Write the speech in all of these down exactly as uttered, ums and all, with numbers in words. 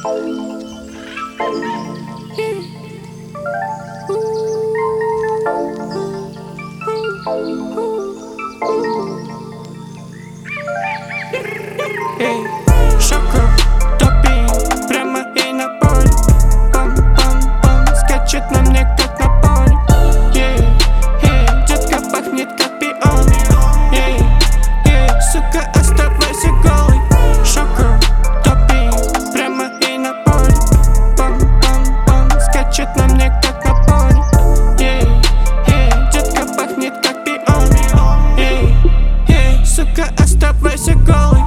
Эй, шоку, топи, прямо и на поле. Пам-пам-пам, скачет на мне как на поле. Ей, ей, детка пахнет как пион. Ей, ей, сука, оставайся голой. Шоку, топи, прямо и на поле. Пам-пам-пам, скачет на мне как на поле. Ей, ей, детка пахнет как пион. Ей, ей, сука, оставайся голой.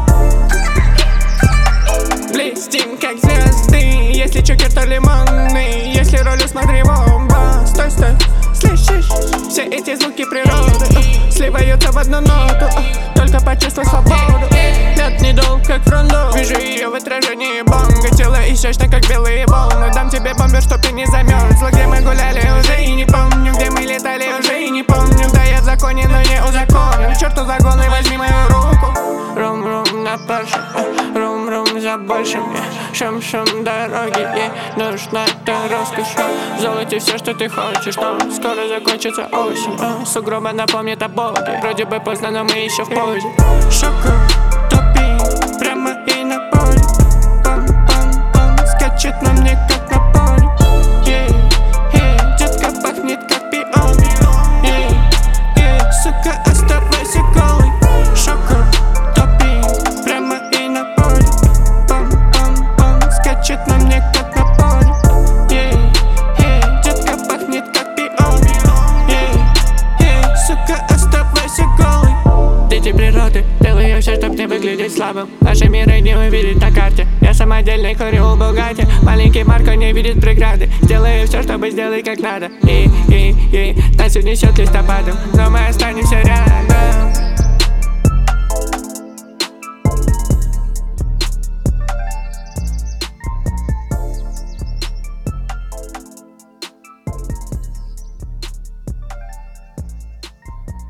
Блестим как звезды, если чокер, то лимонный. Если ролю, смотри в оба. Стой, стой, слышишь? Все эти звуки природы uh, сливаются в одну ноту uh, только почувствуй свободу. Лед недолг, как фронту. Вижу ее в отражении бонга. Тело изящно, как белые волны. Дам тебе бомбер, чтоб ты не замерзла. Где мы гуляли, уже и не помню. Где мы летали, уже и не помню. Да, я в законе, но не узаконен. К черту загоны, возьми мою руку. Рум-рум на Порше, рум-рум за большим. Шум-шум дороги, ей нужна эта роскошь. В золоте все, что ты хочешь, но скоро закончится осень. а, Сугробы напомнят о Боге. Вроде бы поздно, но мы еще в позе. Шоку, топи, прямо и на поле. Пам-пам-пам, скачет на мне как на поле. Ей, ей, детка пахнет как пион. Ей, ей, сука, оставайся голой. Шоку, топи, прямо и на поле. Пам-пам-пам, скачет на мне как на поле. Ей, ей, детка пахнет как пион. Ей, ей, сука, оставайся голой. Дети природы, делаю все, чтоб не выглядеть слабым. Наши миры не увидеть на карте. Я самодельный курю в Бугатти. Маленький Марко не видит преграды. Делаю все, чтобы сделать как надо. И, и, и, нас унесет листопадом, но мы останемся рядом.